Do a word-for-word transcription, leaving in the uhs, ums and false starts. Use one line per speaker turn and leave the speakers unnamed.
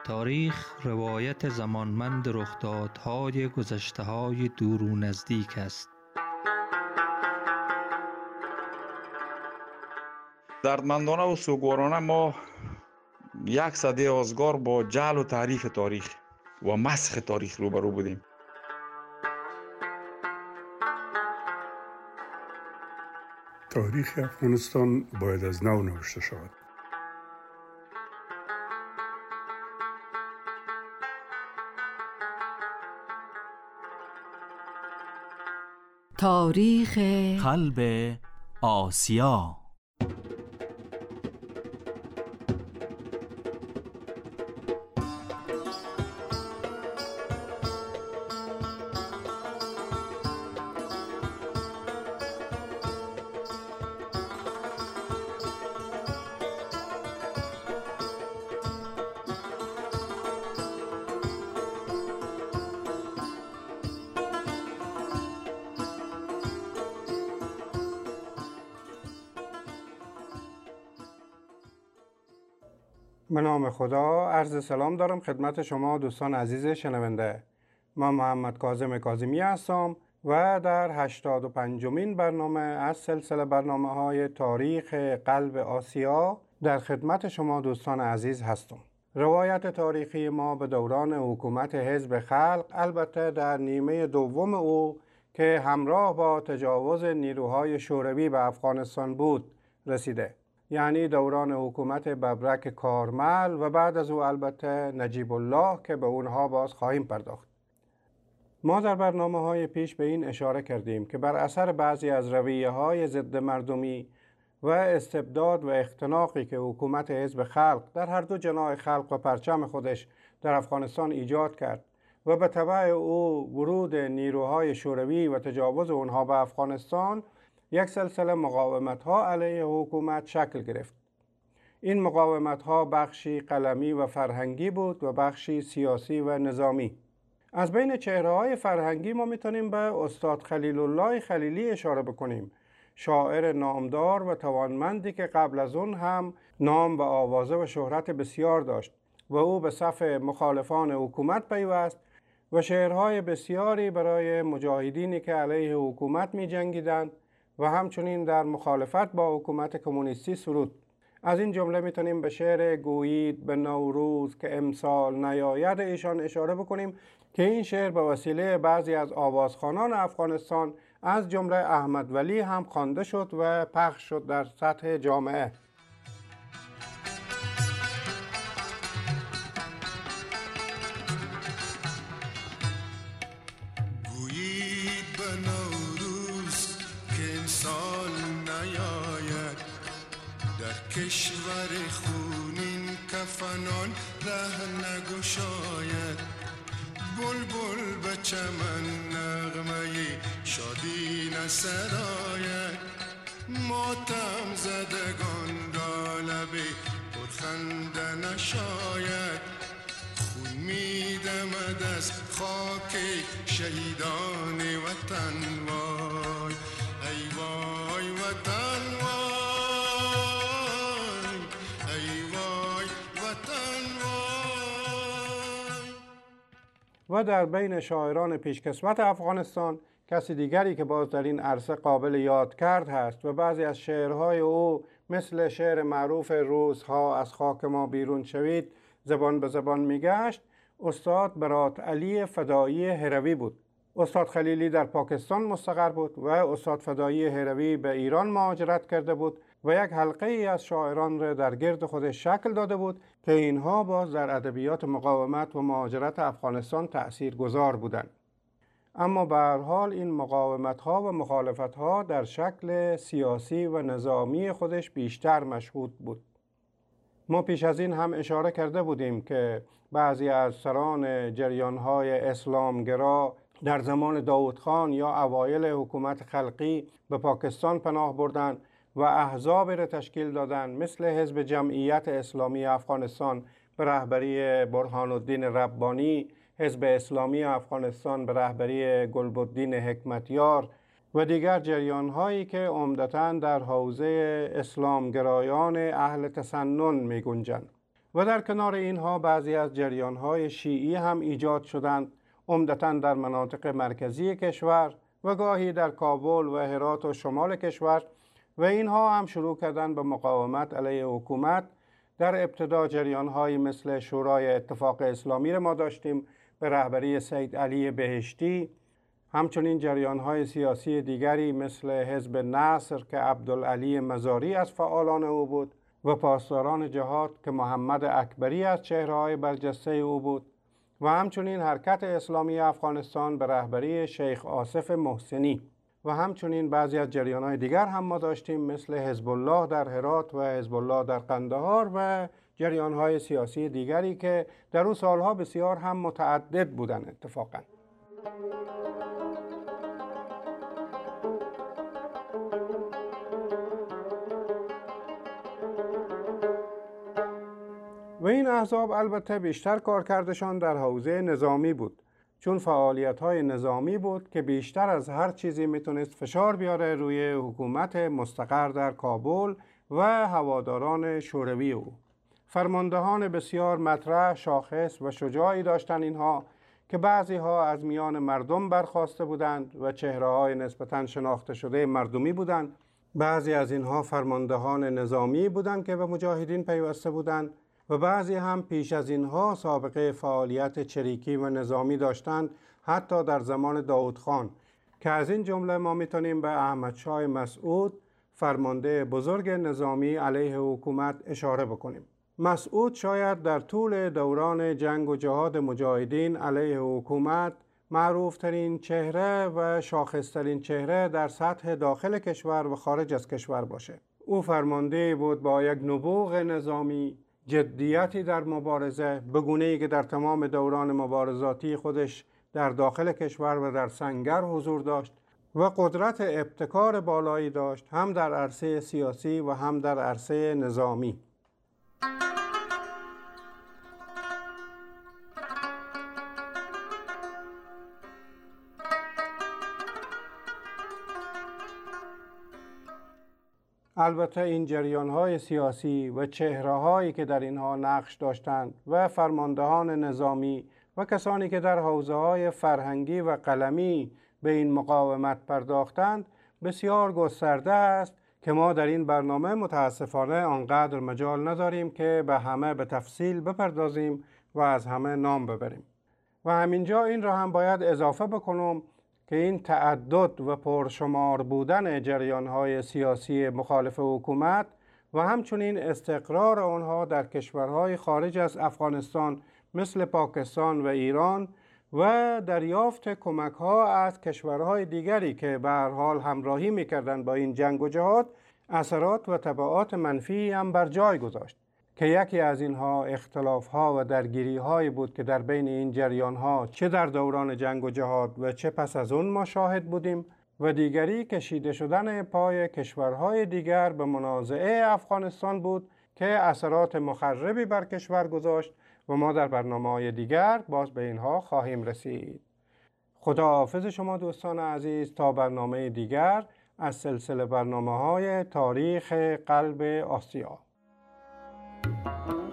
تاریخ روایت زمانمند رخدادهای گذشته‌های دور و نزدیک است.
دردمندانه و سوگوارانه ما یک سده آزگار با جعل و تحریف تاریخ و مسخ تاریخ روبرو بودیم.
تاریخ افغانستان باید از نو نوشته شود.
تاریخ
قلب آسیا.
به نام خدا، عرض سلام دارم خدمت شما دوستان عزیز شنونده. من محمد کاظم کاظمی هستم و در هشتاد و پنجمین برنامه از سلسله برنامه های تاریخ قلب آسیا در خدمت شما دوستان عزیز هستم. روایت تاریخی ما به دوران حکومت حزب خلق، البته در نیمه دوم او که همراه با تجاوز نیروهای شوروی به افغانستان بود رسیده، یعنی دوران حکومت ببرک کارمل و بعد از او البته نجیب الله که به اونها باز خواهیم پرداخت. ما در برنامه های پیش به این اشاره کردیم که بر اثر بعضی از رویه های ضد مردمی و استبداد و اختناقی که حکومت حزب خلق در هر دو جناح خلق و پرچم خودش در افغانستان ایجاد کرد و به تبع او ورود نیروهای شوروی و تجاوز اونها به افغانستان، یک سلسله مقاومت‌ها علیه حکومت شکل گرفت. این مقاومت‌ها بخشی قلمی و فرهنگی بود و بخشی سیاسی و نظامی. از بین چهره‌های فرهنگی ما می‌تونیم به استاد خلیل الله خلیلی اشاره بکنیم، شاعر نامدار و توانمندی که قبل از اون هم نام و آوازه و شهرت بسیار داشت و او به صف مخالفان حکومت پیوست و شعرهای بسیاری برای مجاهدینی که علیه حکومت می‌جنگیدند و همچنین در مخالفت با حکومت کمونیستی سرود. از این جمله میتونیم به شعر گویید به نوروز که امسال نیاید ایشان اشاره بکنیم که این شعر به وسیله بعضی از آوازخوانان افغانستان از جمله احمد ولی هم خوانده شد و پخش شد در سطح جامعه.
کشور خونین کفنان ره نگشاید، بلبل به چمن نغمه شادی نسراید، ماتم زدگان را لب پرخنده نشاید، خون میدمد از خاک شهیدان وطن. وای ای وای وطن وای،
و در بین شاعران پیشکسوت افغانستان کسی دیگری که باز در این عرصه قابل یاد کرد هست و بعضی از شعرهای او مثل شعر معروف روزها از خاک ما بیرون شوید زبان به زبان میگشت، استاد برات علی فدایی هروی بود. استاد خلیلی در پاکستان مستقر بود و استاد فدایی هروی به ایران مهاجرت کرده بود و یک حلقه ای از شاعران را در گرد خودش شکل داده بود که اینها باز در ادبیات مقاومت و مهاجرت افغانستان تأثیر گذار بودند. اما به هر حال این مقاومت ها و مخالفت ها در شکل سیاسی و نظامی خودش بیشتر مشهود بود. ما پیش از این هم اشاره کرده بودیم که بعضی از سران جریان های اسلامگرا در زمان داود خان یا اوایل حکومت خلقی به پاکستان پناه بردند و احزابی را تشکیل دادند مثل حزب جمعیت اسلامی افغانستان به رهبری برهان الدین ربانی، حزب اسلامی افغانستان به رهبری گلبدین حکمتیار و دیگر جریان‌هایی که عمدتاً در حوزه اسلامگرایان اهل تسنن می‌گنجند. و در کنار اینها بعضی از جریان‌های شیعی هم ایجاد شدند، عمدتاً در مناطق مرکزی کشور و گاهی در کابل و هرات و شمال کشور، و اینها هم شروع کردند به مقاومت علیه حکومت. در ابتدا جریان‌هایی مثل شورای اتفاق اسلامی را ما داشتیم به رهبری سید علی بهشتی، همچنین جریان‌های سیاسی دیگری مثل حزب نصر که عبدالعلی مزاری از فعالان او بود و پاسداران جهاد که محمد اکبری از چهره‌های برجسته او بود، و همچنین حرکت اسلامی افغانستان به رهبری شیخ آصف محسنی، و همچنین بعضی از جریان‌های دیگر هم ما داشتیم مثل حزب الله در هرات و حزب الله در قندهار و جریان‌های سیاسی دیگری که در اون سالها بسیار هم متعدد بودند. اتفاقاً و این احزاب البته بیشتر کارکردشان در حوزه نظامی بود، چون فعالیت‌های نظامی بود که بیشتر از هر چیزی میتونست فشار بیاره روی حکومت مستقر در کابل و هواداران شوروی او. فرماندهان بسیار مطرح، شاخص و شجاعی داشتند اینها که بعضی ها از میان مردم برخاسته بودند و چهره‌های نسبتاً شناخته شده مردمی بودند. بعضی از اینها فرماندهان نظامی بودند که به مجاهدین پیوسته بودند و بعضی هم پیش از اینها سابقه فعالیت چریکی و نظامی داشتند، حتی در زمان داود خان، که از این جمله ما میتونیم به احمد شاه مسعود، فرمانده بزرگ نظامی علیه حکومت، اشاره بکنیم. مسعود شاید در طول دوران جنگ و جهاد مجاهدین علیه حکومت معروفترین چهره و شاخصترین چهره در سطح داخل کشور و خارج از کشور باشه. او فرمانده بود با یک نبوغ نظامی، جدیتی در مبارزه، به گونه‌ای که در تمام دوران مبارزاتی خودش در داخل کشور و در سنگر حضور داشت و قدرت ابتکار بالایی داشت، هم در عرصه سیاسی و هم در عرصه نظامی. البته این جریان‌های سیاسی و چهره‌هایی که در اینها نقش داشتند و فرماندهان نظامی و کسانی که در حوزه‌های فرهنگی و قلمی به این مقاومت پرداختند بسیار گسترده است که ما در این برنامه متاسفانه آنقدر مجال نداریم که به همه به تفصیل بپردازیم و از همه نام ببریم. و همینجا این را هم باید اضافه بکنم که این تعدد و پرشمار بودن جریان‌های سیاسی مخالف حکومت و همچنین استقرار آنها در کشورهای خارج از افغانستان مثل پاکستان و ایران و دریافت کمک‌ها از کشورهای دیگری که به هر حال همراهی می‌کردند با این جنگ و جهاد، اثرات و تبعات منفی هم بر جای گذاشت که یکی از اینها اختلاف‌ها و درگیری‌هایی بود که در بین این جریان‌ها چه در دوران جنگ و جهاد و چه پس از اون ما شاهد بودیم، و دیگری کشیده شدن پای کشورهای دیگر به منازعه افغانستان بود که اثرات مخربی بر کشور گذاشت و ما در برنامه‌های دیگر باز به اینها خواهیم رسید. خداحافظ شما دوستان عزیز تا برنامه دیگر از سلسله برنامه‌های تاریخ قلب آسیا.